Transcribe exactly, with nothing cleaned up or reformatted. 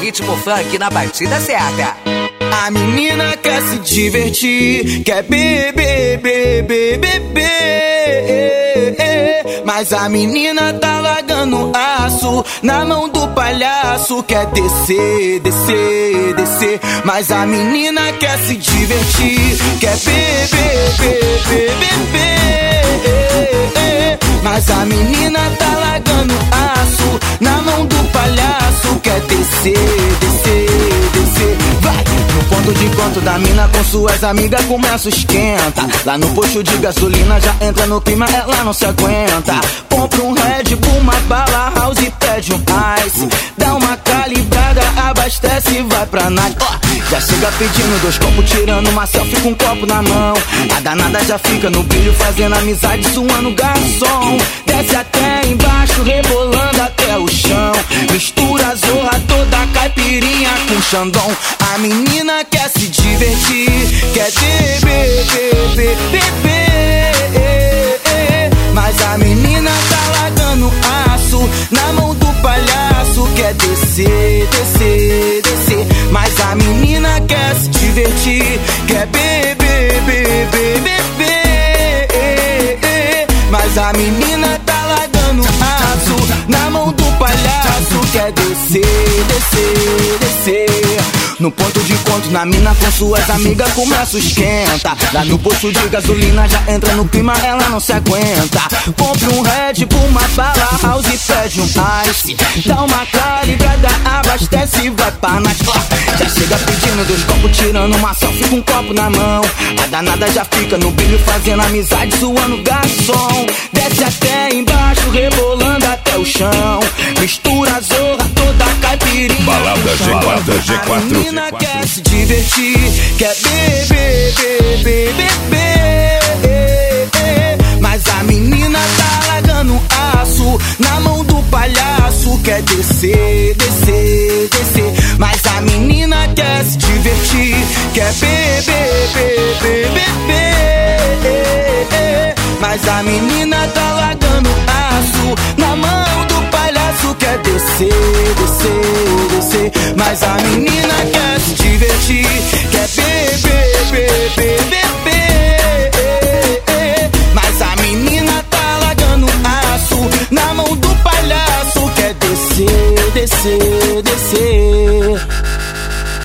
ritmo funk na batida certa. A menina quer se divertir, quer beber, beber, beber. Mas a menina tá largando aço na mão do palhaço. Quer descer, descer, descer. Mas a menina quer se divertir, quer beber, beber, beber. Mas a menina tá largando aço na mão do palhaço. Quer descer, descer, descer. Vai! No ponto de encontro da mina com suas amigas começa o esquenta. Lá no posto de gasolina já entra no clima, ela não se aguenta. Compra um Red Bull, uma bala house e pede um ice. Dá uma calibrada, abastece e vai pra night. Oh, já chega pedindo dois copos, tirando uma selfie com um copo na mão. A danada já fica no brilho, fazendo amizade, suando garçom. Desce até embaixo, rebolando até o chão. Mistura a zorra toda, caipirinha com xandão. A menina quer se divertir, quer beber, beber, beber. Mas a menina tá largando aço na mão do palhaço. Quer descer, descer, descer. Mas a menina quer se divertir, quer beber, beber, beber. Mas a menina tá largando aço na mão do palhaço. Quer descer, descer, descer. No ponto de encontro na mina com suas amigas começa o esquenta. Lá no posto de gasolina já entra no clima, ela não se aguenta. Compra um Red Bull, uma bala house e pede um ice. Dá uma calibrada, abastece e vai pra night. Já chega pedindo dois copos, tirando uma selfie com um copo na mão. A danada já fica no brilho, fazendo amizade, suando garçom. Desce até embaixo, rebolando até o chão. Mistura a zorra toda, caipirinha. Balada G quatro, G quatro. A menina quer se divertir, quer beber, beber, beber. Mas a menina tá largando aço na mão do palhaço. Quer descer, descer, descer. Mas a menina quer se divertir, quer beber, beber, beber. Mas a menina tá largando aço na mão do palhaço. Quer descer, descer, descer. Mas a menina quer se divertir.